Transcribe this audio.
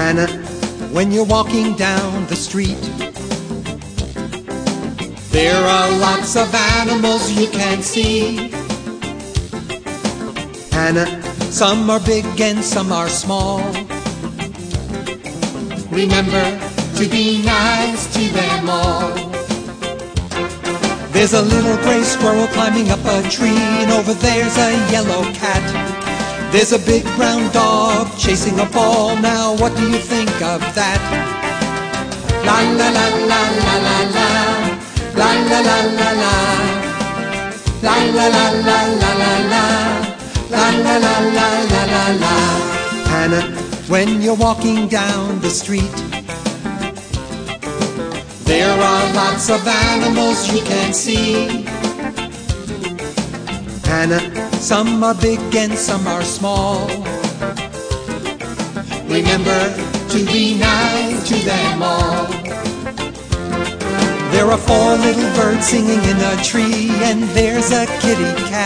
Hannah, when you're walking down the street, there are lots of animals you can see. Hannah, some are big and some are small. Remember to be nice to them all. There's a little gray squirrel climbing up a tree, and over there's a yellow cat. There's a big brown dog chasing a ball. Now what do you think of that? La la la la la la la, la la la la la, la la la la la la la, la la la la la la la. Hannah, when you're walking down the street, there are lots of animals you can see. Hannah, some are big and some are small. Remember to be nice to them all. There are 4 little birds singing in a tree, and there's a kitty cat